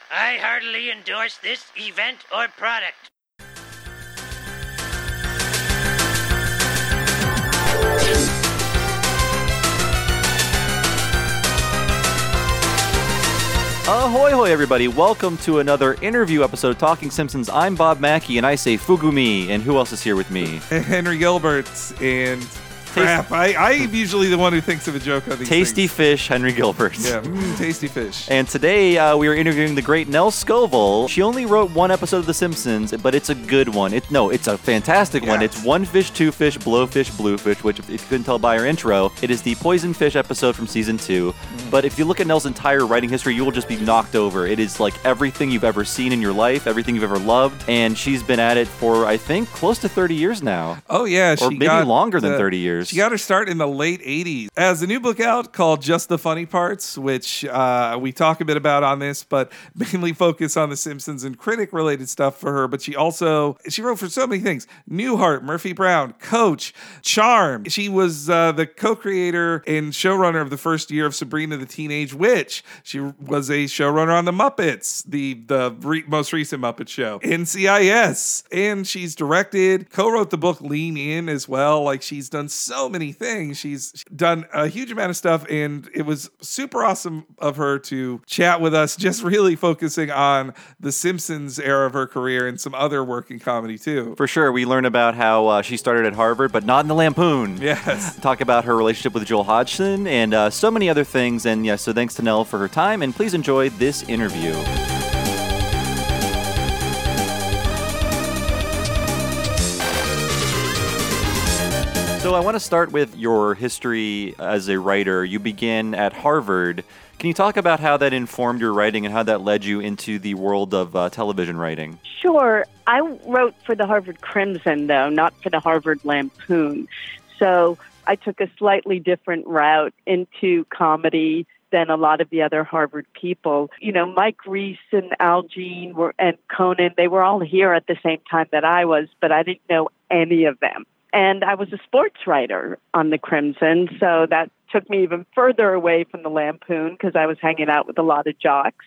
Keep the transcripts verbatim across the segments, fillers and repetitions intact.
I heartily endorse this event or product. Ahoy hoy everybody, welcome to another interview episode of Talking Simpsons. I'm Bob Mackey and I say Fugumi, and who else is here with me? Henry Gilbert, and crap, I, I'm usually the one who thinks of a joke on these Tasty things. Fish, Henry Gilbert. Yeah, mm, Tasty Fish. And today uh, we are interviewing the great Nell Scovell. She only wrote one episode of The Simpsons, but it's a good one. It, no, it's a fantastic yeah. one. It's One Fish, Two Fish, Blowfish, Bluefish, which if you couldn't tell by our intro, it is the Poison Fish episode from season two. Mm. But if you look at Nell's entire writing history, you will just be knocked over. It is like everything you've ever seen in your life, everything you've ever loved, and she's been at it for, I think, close to thirty years now. Oh, yeah. Or she maybe got longer than the, thirty years. She got her start in the late eighties. Has a new book out called Just the Funny Parts, which uh, we talk a bit about on this, but mainly focus on The Simpsons and critic-related stuff for her. But she also, she wrote for so many things. Newhart, Murphy Brown, Coach, Charm. She was uh, the co-creator and showrunner of the first year of Sabrina the Teenage Witch. She was a showrunner on The Muppets, the, the re- most recent Muppet show. N C I S. And she's directed, co-wrote the book Lean In as well. Like, she's done so many things. She's done a huge amount of stuff, and it was super awesome of her to chat with us, just really focusing on the Simpsons era of her career and some other work in comedy too. For sure. We learn about how uh, she started at Harvard, but not in the Lampoon. Yes. Talk about her relationship with Joel Hodgson and uh, so many other things. And yeah, so thanks to Nell for her time, and please enjoy this interview. So I want to start with your history as a writer. You began at Harvard. Can you talk about how that informed your writing and how that led you into the world of uh, television writing? Sure. I wrote for the Harvard Crimson, though, not for the Harvard Lampoon. So I took a slightly different route into comedy than a lot of the other Harvard people. You know, Mike Reiss and Al Jean were, and Conan, they were all here at the same time that I was, but I didn't know any of them. And I was a sports writer on the Crimson, so that took me even further away from the Lampoon because I was hanging out with a lot of jocks.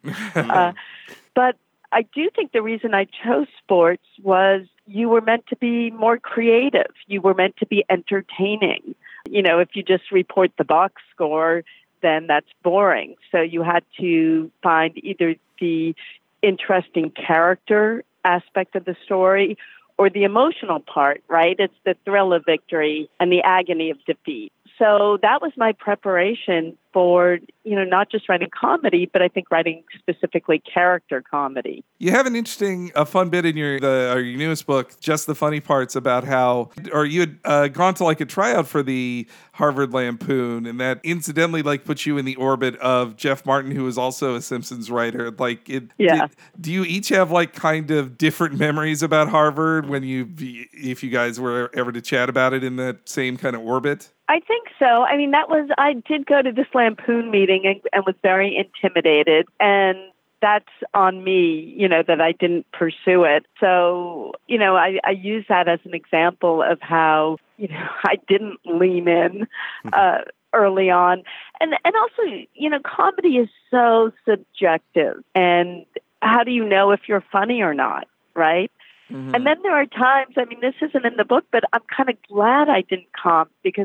uh, but I do think the reason I chose sports was you were meant to be more creative. You were meant to be entertaining. You know, if you just report the box score, then that's boring. So you had to find either the interesting character aspect of the story or the emotional part, right? It's the thrill of victory and the agony of defeat. So that was my preparation for, you know, not just writing comedy, but I think writing specifically character comedy. You have an interesting, a fun bit in your the or your newest book, Just the Funny Parts, about how, or you had uh, gone to like a tryout for the Harvard Lampoon, and that incidentally like put you in the orbit of Jeff Martin, who is also a Simpsons writer. Like, it, yeah. Did, do you each have like kind of different memories about Harvard when you, if you guys were ever to chat about it in that same kind of orbit? I think so. I mean, that was, I did go to this Lampoon meeting and, and was very intimidated. And that's on me, you know, that I didn't pursue it. So, you know, I, I use that as an example of how, you know, I didn't lean in uh, early on. And, and also, you know, comedy is so subjective. And how do you know if you're funny or not, right? Mm-hmm. And then there are times, I mean, this isn't in the book, but I'm kind of glad I didn't comp because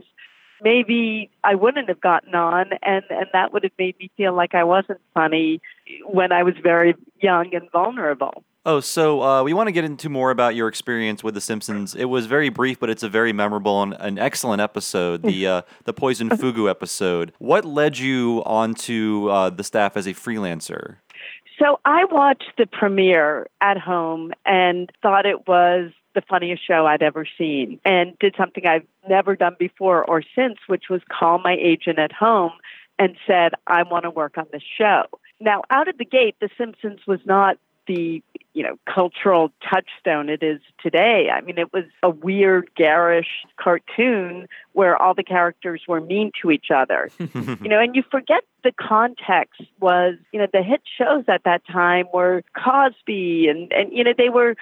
maybe I wouldn't have gotten on, and, and that would have made me feel like I wasn't funny when I was very young and vulnerable. Oh, so uh, we want to get into more about your experience with The Simpsons. It was very brief, but it's a very memorable and an excellent episode, the uh, the Poison Fugu episode. What led you onto uh, the staff as a freelancer? So I watched the premiere at home and thought it was the funniest show I'd ever seen, and did something I've never done before or since, which was call my agent at home and said, I want to work on this show. Now, out of the gate, The Simpsons was not the, you know, cultural touchstone it is today. I mean, it was a weird, garish cartoon where all the characters were mean to each other. You know, and you forget the context was, you know, the hit shows at that time were Cosby and, and you know, they were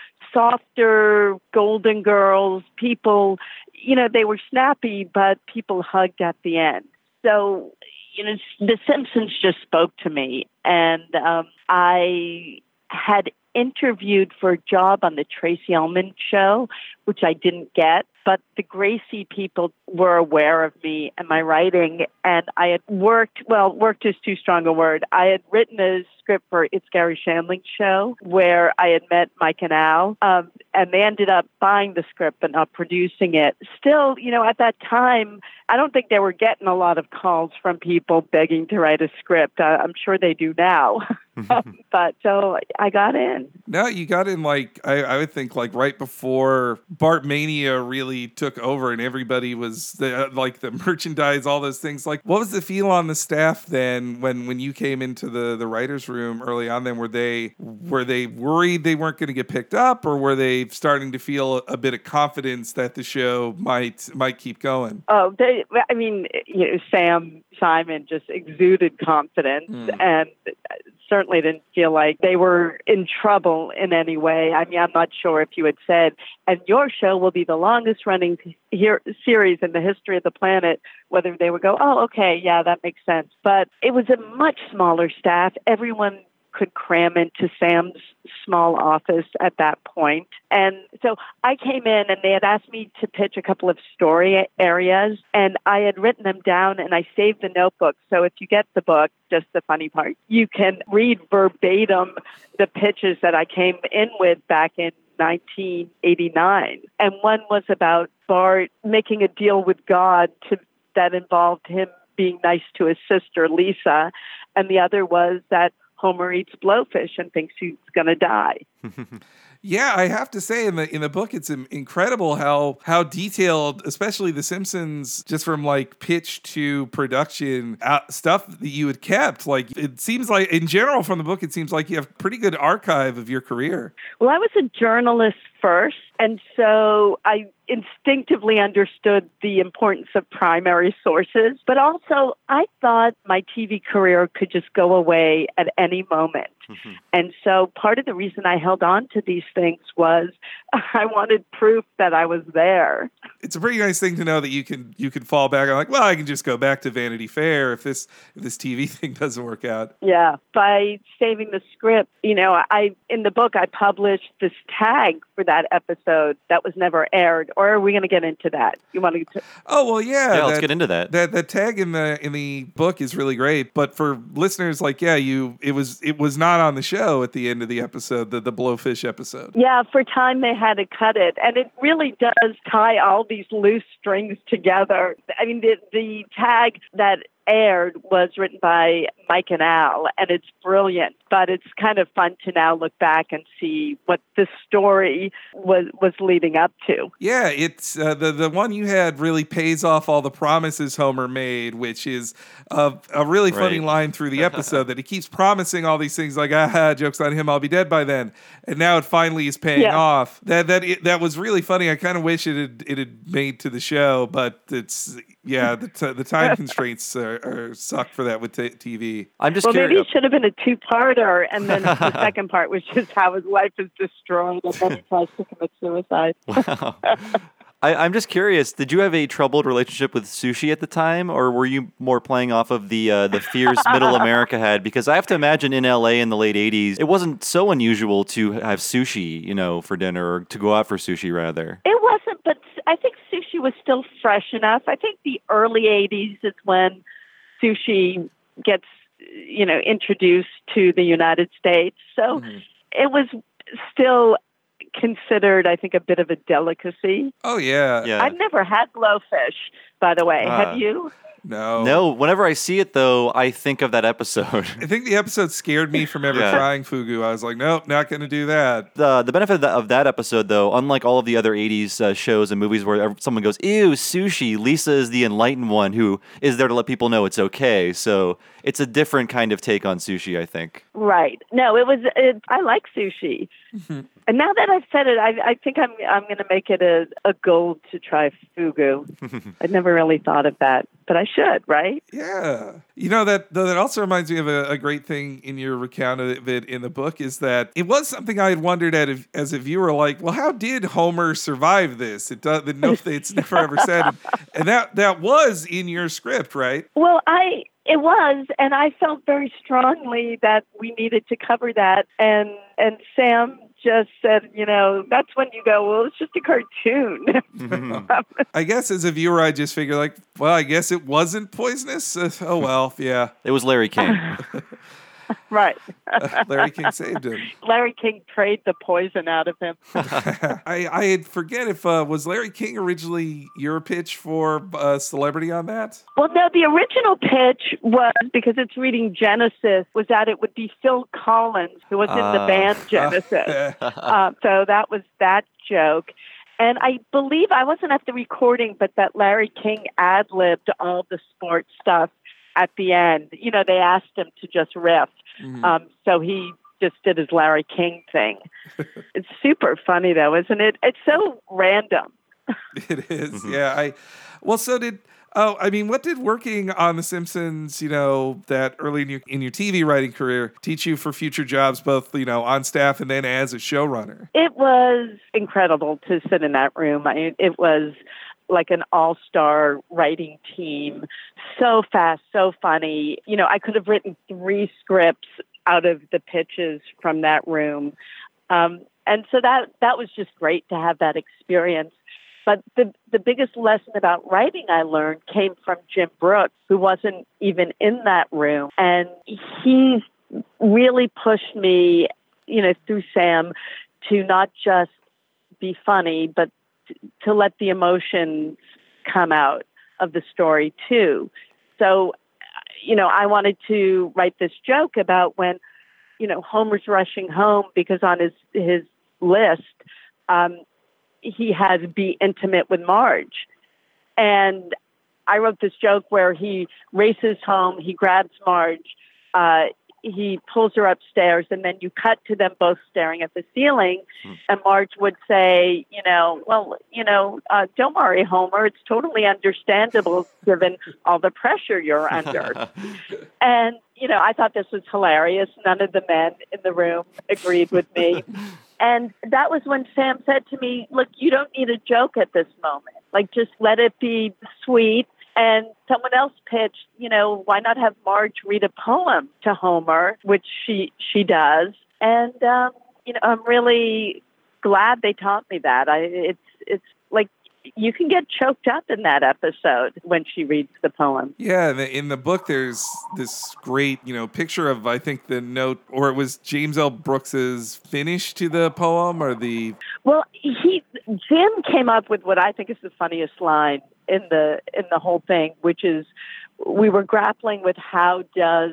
softer Golden Girls, people, you know, they were snappy, but people hugged at the end. So, you know, The Simpsons just spoke to me, and um, I had interviewed for a job on the Tracy Ullman show, which I didn't get. But the Gracie people were aware of me and my writing, and I had worked, well, worked is too strong a word. I had written a script for It's Gary Shandling's show where I had met Mike and Al, um, and they ended up buying the script but not producing it. Still, you know, at that time, I don't think they were getting a lot of calls from people begging to write a script. Uh, I'm sure they do now. But so I got in. No, you got in like, I, I would think like right before Bartmania really took over and everybody was the, like the merchandise, all those things. Like, what was the feel on the staff then when, when you came into the, the writer's room early on then? Were they, were they worried they weren't going to get picked up, or were they starting to feel a bit of confidence that the show might, might keep going? Oh, they, I mean, you know, Sam Simon just exuded confidence mm. and certainly didn't feel like they were in trouble in any way. I mean, I'm not sure if you had said, and your show will be the longest running here, series in the history of the planet, whether they would go, oh, okay, yeah, that makes sense. But it was a much smaller staff. Everyone could cram into Sam's small office at that point. And so I came in and they had asked me to pitch a couple of story areas, and I had written them down and I saved the notebook. So if you get the book, just the funny part, you can read verbatim the pitches that I came in with back in nineteen eighty-nine. And one was about Bart making a deal with God to, that involved him being nice to his sister, Lisa. And the other was that Homer eats blowfish and thinks he's going to die. Yeah, I have to say in the in the book, it's incredible how how detailed, especially The Simpsons, just from like pitch to production uh, stuff that you had kept. Like, it seems like in general from the book, it seems like you have a pretty good archive of your career. Well, I was a journalist first, and so I instinctively understood the importance of primary sources, but also I thought my T V career could just go away at any moment. Mm-hmm. And so part of the reason I held on to these things was I wanted proof that I was there. It's a pretty nice thing to know that you can you can fall back on, like, well, I can just go back to Vanity Fair if this if this T V thing doesn't work out. Yeah. By saving the script, you know, I in the book I published this tag for that episode that was never aired. Or are we going to get into that? You want to? Oh well, yeah. Yeah, that, let's get into that. That that tag in the in the book is really great. But for listeners, like, yeah, you it was it was not on the show at the end of the episode, the the blowfish episode. Yeah, for time they had to cut it, and it really does tie all these loose strings together. I mean, the the tag that aired was written by Mike and Al, and it's brilliant, but it's kind of fun to now look back and see what this story was was leading up to. Yeah, it's uh, the the one you had really pays off all the promises Homer made, which is a, a really funny right. line through the episode that he keeps promising all these things like, ah, joke's on him, I'll be dead by then. And now it finally is paying yeah. off. That that it, that was really funny. I kind of wish it had, it had made to the show, but it's, yeah, the, t- the time constraints are, are suck for that with t- T V. I'm just well, curious. Maybe it should have been a two-parter, and then the second part was just how his life is destroyed and then he tries to commit suicide. Wow. I, I'm just curious, did you have a troubled relationship with sushi at the time, or were you more playing off of the uh, the fears middle America had? Because I have to imagine in L A in the late eighties, it wasn't so unusual to have sushi, you know, for dinner, or to go out for sushi, rather. It wasn't, but I think sushi was still fresh enough. I think the early eighties is when sushi gets, you know, introduced to the United States. So mm-hmm. it was still considered, I think, a bit of a delicacy. Oh, yeah. yeah. I've never had blowfish, by the way. Uh, Have you? No. No. Whenever I see it, though, I think of that episode. I think the episode scared me from ever yeah. trying fugu. I was like, nope, not going to do that. The the benefit of that, of that episode, though, unlike all of the other eighties uh, shows and movies where someone goes, ew, sushi, Lisa is the enlightened one who is there to let people know it's okay. So it's a different kind of take on sushi, I think. Right. No, it was, it, I like sushi. Mm-hmm. And now that I've said it, I, I think I'm I'm going to make it a, a goal to try fugu. I'd never really thought of that, but I should, right? Yeah. You know, that that also reminds me of a, a great thing in your recount of it in the book is that it was something I had wondered at if, as a viewer, like, well, how did Homer survive this? It does, no, it's never ever said. And that, that was in your script, right? Well, I... It was, and I felt very strongly that we needed to cover that. And and Sam just said, you know, that's when you go, well, it's just a cartoon. Mm-hmm. I guess as a viewer, I just figure like, well, I guess it wasn't poisonous. Uh, oh, well, yeah. It was Larry King. Right. Larry King saved him. Larry King prayed the poison out of him. I, I had forget if, uh, was Larry King originally your pitch for uh, Celebrity on that? Well, no, the original pitch was, because it's reading Genesis, was that it would be Phil Collins, who was in the Ah. band Genesis. um, so that was that joke. And I believe, I wasn't at the recording, but that Larry King ad-libbed all the sports stuff at the end. You know, they asked him to just riff. Mhm. Um, so he just did his Larry King thing. It's super funny, though, isn't it? It's so random. It is, Mhm. yeah. I well, so did. Oh, I mean, what did working on The Simpsons, you know, that early in your, in your T V writing career, teach you for future jobs, both you know on staff and then as a showrunner? It was incredible to sit in that room. I, it was like an all-star writing team. So fast, so funny. You know, I could have written three scripts out of the pitches from that room. Um, and so that that was just great to have that experience. But the, the biggest lesson about writing I learned came from Jim Brooks, who wasn't even in that room. And he really pushed me, you know, through Sam to not just be funny, but t- to let the emotions come out of the story too. So, you know, I wanted to write this joke about when, you know, Homer's rushing home because on his, his list, um, he had to be intimate with Marge. And I wrote this joke where he races home, he grabs Marge, uh, he pulls her upstairs, and then you cut to them both staring at the ceiling. Hmm. And Marge would say, you know, well, you know, uh, don't worry, Homer. It's totally understandable given all the pressure you're under. And, you know, I thought this was hilarious. None of the men in the room agreed with me. And that was when Sam said to me, look, you don't need a joke at this moment. Like, just let it be sweet. And someone else pitched, you know, why not have Marge read a poem to Homer, which she she does. And, um, you know, I'm really glad they taught me that. I, it's it's like you can get choked up in that episode when she reads the poem. Yeah, in the, in the book, there's this great, you know, picture of, I think, the note, or it was James L. Brooks's finish to the poem, or the... Well, he Jim came up with what I think is the funniest line in the in the whole thing, which is we were grappling with how does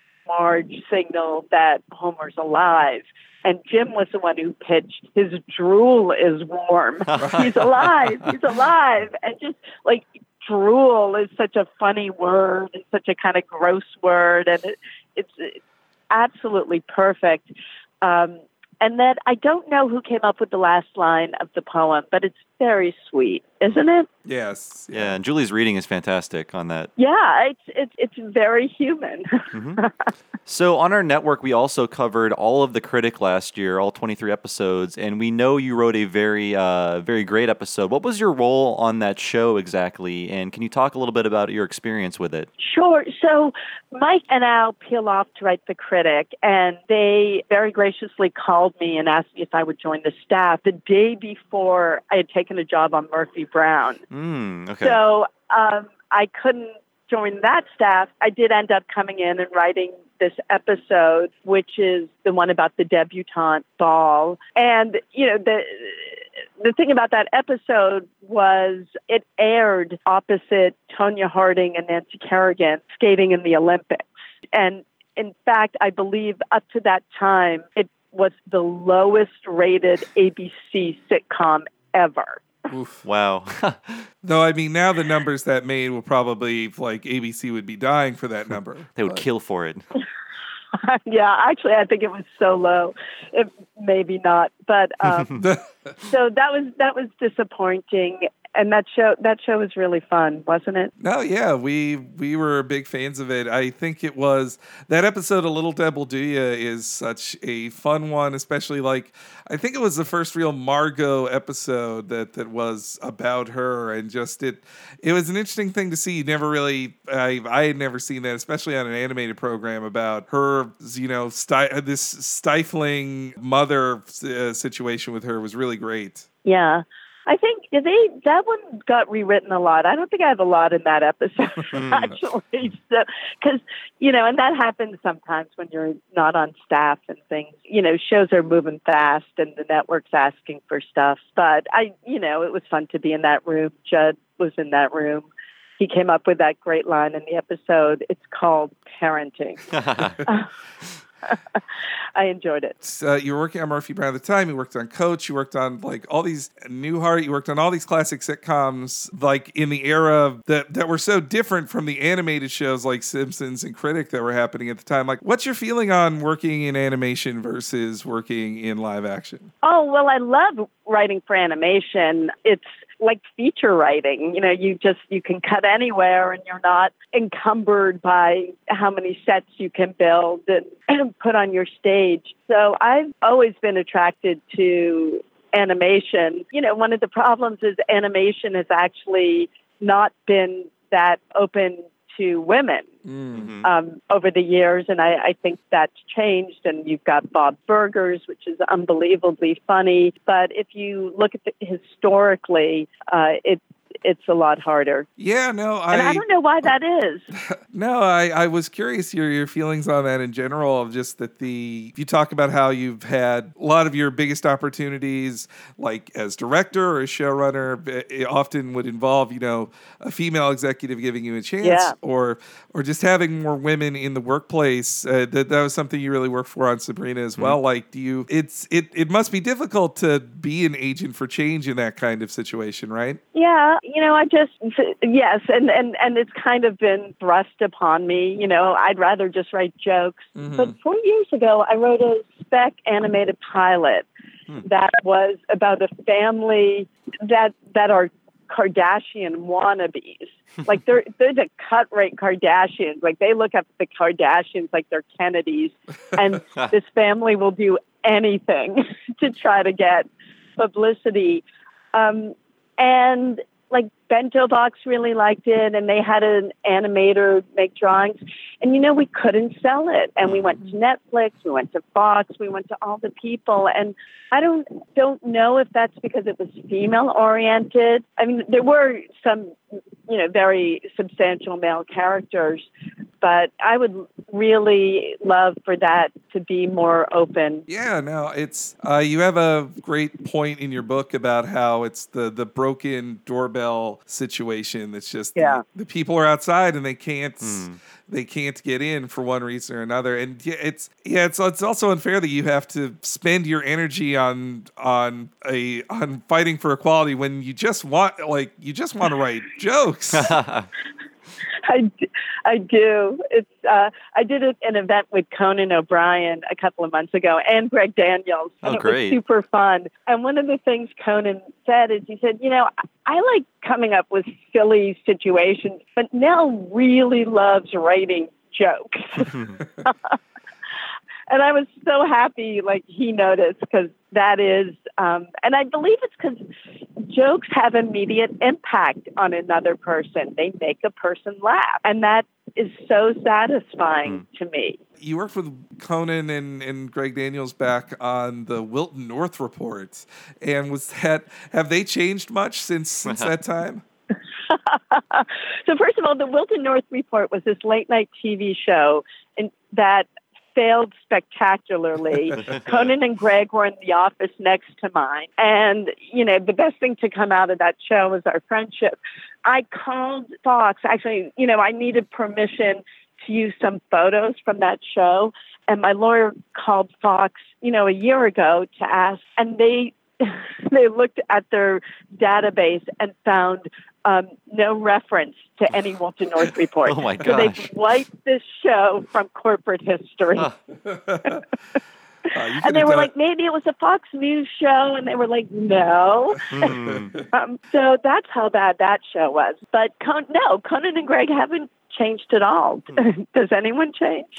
Marge signal that Homer's alive. And Jim was the one who pitched, his drool is warm. He's alive. He's alive. And just like drool is such a funny word and such a kind of gross word. And it, it's, it's absolutely perfect. Um, and then I don't know who came up with the last line of the poem, but it's very sweet, isn't it? Yes. Yeah, and Julie's reading is fantastic on that. Yeah, it's it's it's very human. Mm-hmm. So on our network, we also covered all of The Critic last year, all twenty-three episodes, and we know you wrote a very, uh, very great episode. What was your role on that show exactly, and can you talk a little bit about your experience with it? Sure. So Mike and Al peel off to write The Critic, and they very graciously called me and asked me if I would join the staff the day before I had taken a job on Murphy Brown. Mm, okay. So um, I couldn't join that staff. I did end up coming in and writing this episode, which is the one about the debutante ball. And, you know, the the thing about that episode was it aired opposite Tonya Harding and Nancy Kerrigan skating in the Olympics. And in fact, I believe up to that time, it was the lowest rated A B C sitcom ever. Oof. Wow. Though, I mean, now the numbers that made will probably, like, A B C would be dying for that number. They would But- kill for it. Yeah, actually, I think it was so low. It, maybe not, but um, so that was that was disappointing. and that show that show was really fun, wasn't it? No, yeah, we we were big fans of it. I think it was that episode, A Little Deb Will Do Ya, is such a fun one, especially like I think it was the first real Margot episode that that was about her, and just it it was an interesting thing to see. You never really I I had never seen that, especially on an animated program about her, you know, sti- this stifling mother uh, situation with her was really great. Yeah. I think they that one got rewritten a lot. I don't think I have a lot in that episode, actually. So, because, you know, and that happens sometimes when you're not on staff and things. You know, shows are moving fast and the network's asking for stuff. But, I, you know, it was fun to be in that room. Judd was in that room. He came up with that great line in the episode. It's called parenting. I enjoyed it. Uh, you were working on Murphy Brown at the time. You worked on Coach. You worked on like all these Newhart. You worked on all these classic sitcoms, like in the era that that were so different from the animated shows like Simpsons and Critic that were happening at the time. Like, what's your feeling on working in animation versus working in live action? Oh, well, I love writing for animation. It's like feature writing. You know, you just, you can cut anywhere and you're not encumbered by how many sets you can build and, and put on your stage. So I've always been attracted to animation. You know, one of the problems is animation has actually not been that open to women mm-hmm. um, over the years, and I, I think that's changed. And you've got Bob Burgers, which is unbelievably funny. But if you look at it historically, uh, it it's a lot harder. Yeah, no, I... And I don't know why that is. No, I, I was curious your your feelings on that in general, of just that the... You talk about how you've had a lot of your biggest opportunities, like as director or as showrunner, it often would involve, you know, a female executive giving you a chance, yeah. or or just having more women in the workplace. Uh, that that was something you really worked for on Sabrina as well. Mm-hmm. Like, do you... It's it It must be difficult to be an agent for change in that kind of situation, right? Yeah. You know, I just, yes, and, and, and it's kind of been thrust upon me. You know, I'd rather just write jokes. Mm-hmm. But four years ago, I wrote a spec animated pilot hmm. that was about a family that that are Kardashian wannabes. Like, they're, they're the cut-rate Kardashians. Like, they look up at the Kardashians like they're Kennedys. And this family will do anything to try to get publicity. Um, and... Like, Bento Box really liked it, and they had an animator make drawings. And, you know, we couldn't sell it. And we went to Netflix, we went to Fox, we went to all the people. And I don't don't know if that's because it was female-oriented. I mean, there were some, you know, very substantial male characters, but I would really love for that to be more open. Yeah, no, it's uh, you have a great point in your book about how it's the the broken doorbell situation. That's just yeah. the, the people are outside and they can't mm. they can't get in for one reason or another. And yeah, it's yeah, it's it's also unfair that you have to spend your energy on on a on fighting for equality when you just want like you just want to write jokes. I, I do. It's uh, I did an event with Conan O'Brien a couple of months ago and Greg Daniels. And oh, it great. was super fun. And one of the things Conan said is he said, you know, I, I like coming up with silly situations, but Nell really loves writing jokes. And I was so happy, like, he noticed, because that is, um, and I believe it's because jokes have immediate impact on another person. They make a person laugh. And that is so satisfying mm. to me. You worked with Conan and, and Greg Daniels back on the Wilton North Report. And was that, have they changed much since, since that time? So first of all, the Wilton North Report was this late night T V show in, that failed spectacularly. Conan and Greg were in the office next to mine. And, you know, the best thing to come out of that show was our friendship. I called Fox. Actually, you know, I needed permission to use some photos from that show. And my lawyer called Fox, you know, a year ago to ask. And they they looked at their database and found um, no reference to any Wilton North Report. Oh, my gosh. So they've wiped this show from corporate history. Huh. Uh, you And could they have were done- like, maybe it was a Fox News show. And they were like, no. Mm. um, so that's how bad that show was. But Con- no, Conan and Greg haven't changed at all. Does anyone change?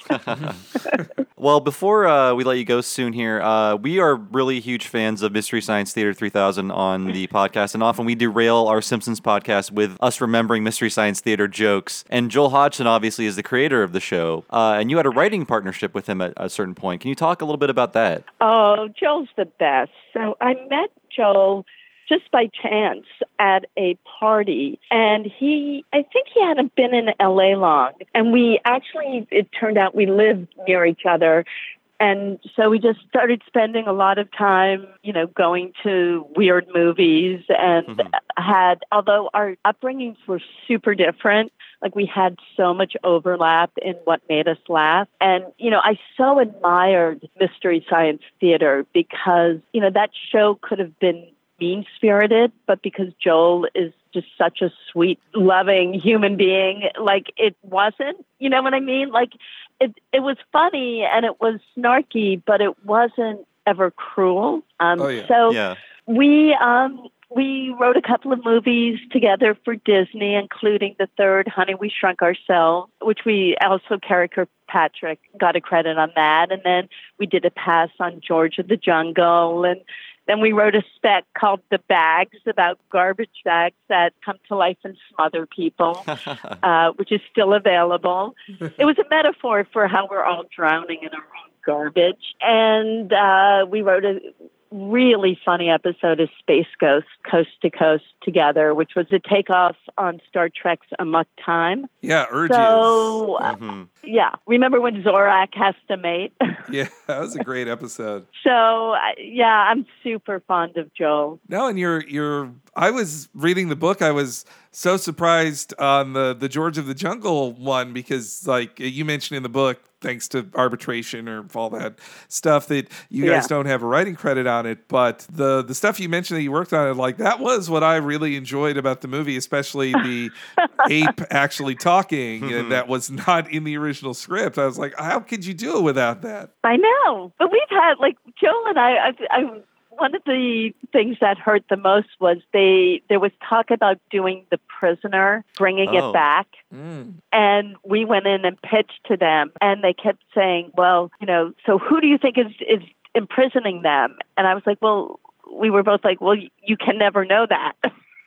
Well, before uh, we let you go soon here, uh, we are really huge fans of Mystery Science Theater three thousand on the podcast, and often we derail our Simpsons podcast with us remembering Mystery Science Theater jokes. And Joel Hodgson obviously is the creator of the show, uh, and you had a writing partnership with him at a certain point. Can you talk a little bit about that? Oh, Joel's the best. So I met Joel just by chance at a party. And he, I think he hadn't been in L A long. And we actually, it turned out we lived near each other. And so we just started spending a lot of time, you know, going to weird movies and mm-hmm. had, although our upbringings were super different, like we had so much overlap in what made us laugh. And, you know, I so admired Mystery Science Theater because, you know, that show could have been mean-spirited, but because Joel is just such a sweet, loving human being, like it wasn't, you know what I mean? Like it, it was funny and it was snarky, but it wasn't ever cruel. Um, oh, yeah. So yeah. we, um, we wrote a couple of movies together for Disney, including the third, Honey, We Shrunk Ourselves, which we also, Carrie Kirkpatrick got a credit on that. And then we did a pass on George of the Jungle. And then we wrote a spec called The Bags about garbage bags that come to life and smother people, uh, which is still available. It was a metaphor for how we're all drowning in our own garbage. And uh, we wrote a really funny episode of Space Ghost, Coast to Coast Together, which was a takeoff on Star Trek's Amok Time. Yeah, Urges. So, uh, mm-hmm. yeah. Remember when Zorak has to mate? Yeah, that was a great episode. So, uh, yeah, I'm super fond of Joel. No, and you're, you're, I was reading the book. I was so surprised on the, the George of the Jungle one because, like you mentioned in the book, thanks to arbitration or all that stuff that you guys yeah. don't have a writing credit on it. But the the stuff you mentioned that you worked on, it like that was what I really enjoyed about the movie, especially the ape actually talking, and that was not in the original script. I was like, how could you do it without that? I know, but we've had like Joel and I. I, I one of the things that hurt the most was they there was talk about doing The Prisoner, bringing oh. it back. Mm. And we went in and pitched to them, and they kept saying, well, you know, so who do you think is, is imprisoning them? And I was like, well, we were both like, well, you can never know that.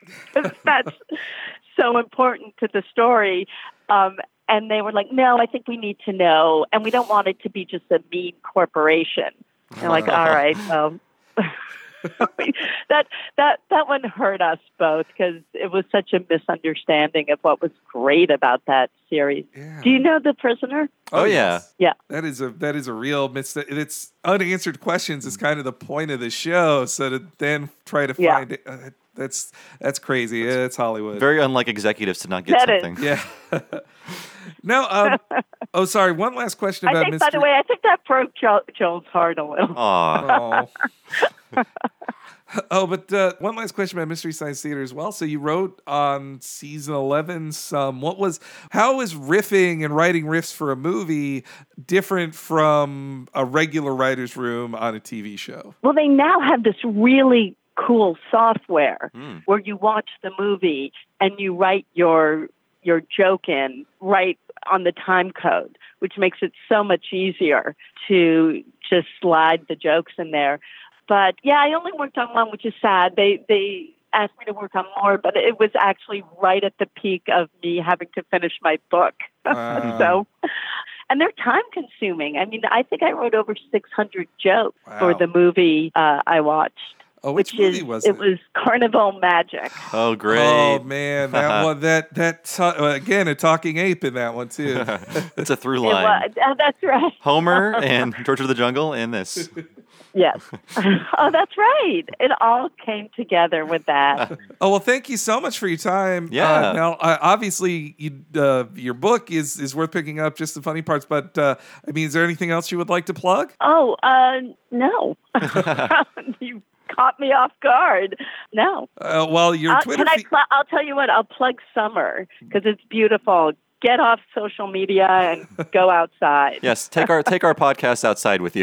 That's so important to the story. Um, and they were like, no, I think we need to know. And we don't want it to be just a mean corporation. And like, all right, well... that that that one hurt us both because it was such a misunderstanding of what was great about that series. Yeah. Do you know The Prisoner? Oh, yeah. Yeah. That is a that is a real mis- it's unanswered questions is kind of the point of the show. So to then try to Yeah. find it, uh, that's that's crazy. Yeah, it's Hollywood. Very unlike executives to not get That is. something. Yeah. No. Um, oh, sorry. One last question I about think, Mystery. by the way, I think that broke jo- Joel's heart a little. Aw. Oh. Oh, but uh, one last question about Mystery Science Theater as well. So you wrote on season eleven some, what was, how is riffing and writing riffs for a movie different from a regular writer's room on a T V show? Well, they now have this really cool software Mm. where you watch the movie and you write your your joke in right on the time code, which makes it so much easier to just slide the jokes in there. But yeah, I only worked on one, which is sad. They they asked me to work on more, but it was actually right at the peak of me having to finish my book. Wow. So, and they're time consuming. I mean, I think I wrote over six hundred jokes Wow. for the movie uh, I watched. Oh, which, which movie is, was it? It was Carnival Magic. Oh, great. Oh man, that one, that that t- uh, again a talking ape in that one too. It's a through It line. was, oh, that's right. Homer and George of the Jungle and this. Yes. Oh, that's right. It all came together with that. Oh well, thank you so much for your time. Yeah. Uh, now, uh, obviously, you, uh, your book is is worth picking up. Just the funny parts, but uh, I mean, is there anything else you would like to plug? Oh, uh, no. You caught me off guard. No. Uh, well, your I'll, Twitter can I feed. pl- I'll tell you what. I'll plug Summer because it's beautiful. get off social media and go outside. Yes, take our take our podcast outside with you.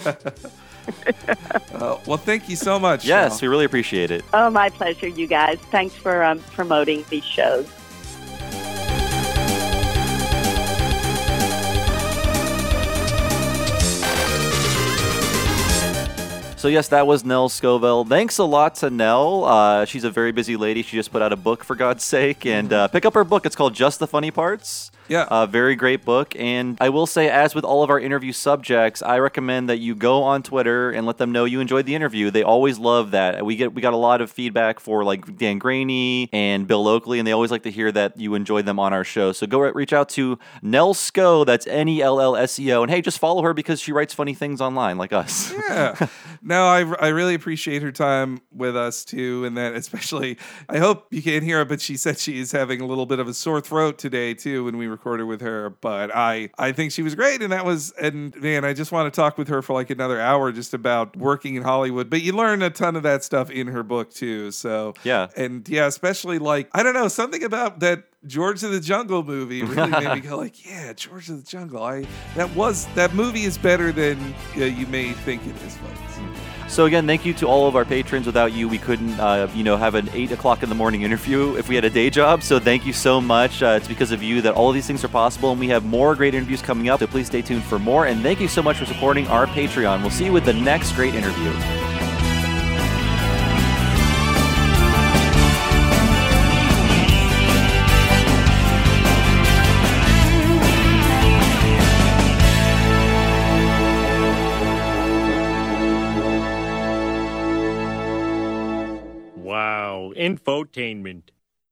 uh, well, thank you so much. Yes, Shel. we really appreciate it. Oh, my pleasure, you guys. Thanks for um, promoting these shows. So yes, that was Nell Scovell. Thanks a lot to Nell. Uh, she's a very busy lady. She just put out a book, for God's sake. And uh, pick up her book. It's called Just the Funny Parts. Yeah. Uh, very great book. And I will say, as with all of our interview subjects, I recommend that you go on Twitter and let them know you enjoyed the interview. They always love that. We get we got a lot of feedback for like Dan Graney and Bill Oakley, and they always like to hear that you enjoyed them on our show. So go reach out to Nell Sco. That's N E L L S E O. And hey, just follow her because she writes funny things online like us. Yeah. No, I, I really appreciate her time with us too, and that especially, I hope you can't hear it, but she said she is having a little bit of a sore throat today too when we recorded with her. But I, I think she was great, and that was, and man, I just want to talk with her for like another hour just about working in Hollywood. But you learn a ton of that stuff in her book too. So yeah, and yeah, especially like I don't know, something about that George of the Jungle movie really made me go like, yeah, George of the Jungle. I that was that movie is better than uh, you may think it is, folks. So again, thank you to all of our patrons. Without you, we couldn't, uh, you know, have an eight o'clock in the morning interview if we had a day job. So thank you so much. Uh, it's because of you that all of these things are possible, and we have more great interviews coming up. So please stay tuned for more. And thank you so much for supporting our Patreon. We'll see you with the next great interview. Wow, infotainment.